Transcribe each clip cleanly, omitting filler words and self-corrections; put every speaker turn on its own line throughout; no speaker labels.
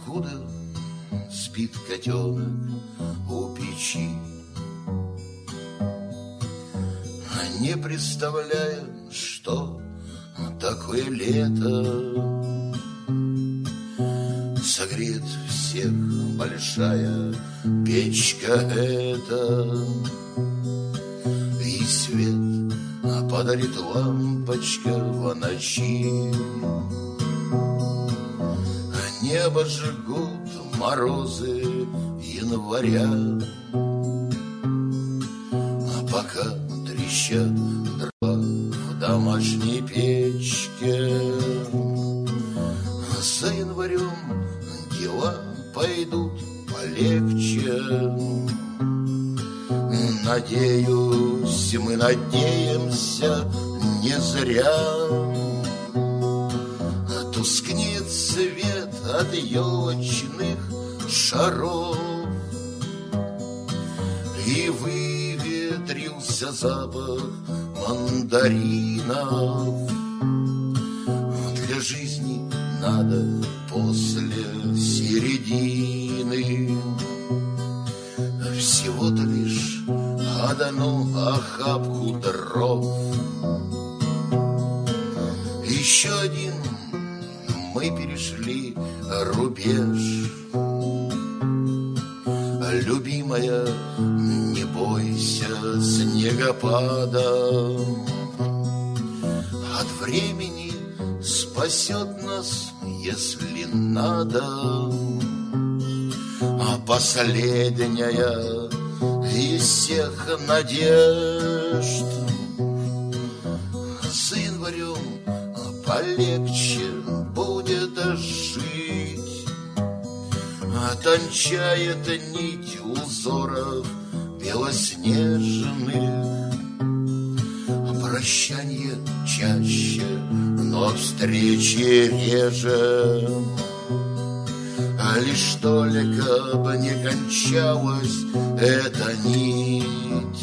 покуда спит котенок у печи, не представляя, что такое лето. Согреет всех большая печка эта, и свет подарит лампочка в ночи. Небо жгут морозы января, а пока трещат дрова в домашней печке. За январем дела пойдут полегче. Надеюсь, мы надеемся не зря. Тускнеет свет от елочных шаров, и выветрился запах мандаринов. Для жизни надо после середины всего-то лишь одну охапку дров. Еще один мы перешли рубеж. Любимая, не бойся снегопада, от времени спасет нас, если надо. А последняя из всех надежд, с январем полегче будет жить. Тончает нить узоров белоснежных. Прощанье чаще, но встречи реже. Лишь только бы не кончалась эта нить,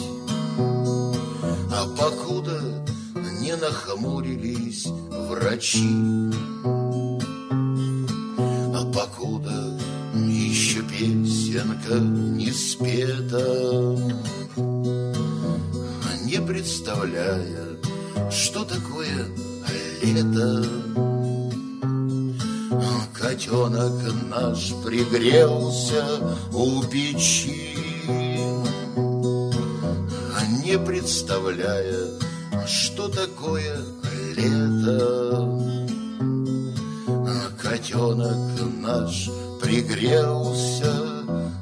а покуда не нахмурились врачи, а покуда еще песенка не спета, не представляя, что такое лето, котенок наш пригрелся у печи, не представляя, что такое лето. Котенок наш пригрелся